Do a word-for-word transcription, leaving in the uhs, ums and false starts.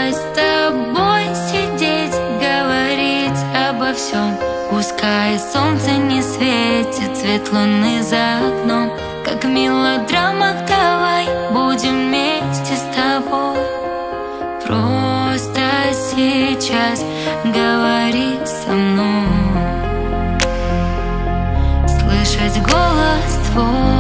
Давай с тобой сидеть, говорить обо всем. Пускай солнце не светит, свет луны за окном. Как в мелодрамах давай будем вместе с тобой. Просто сейчас говори со мной. Слышать голос твой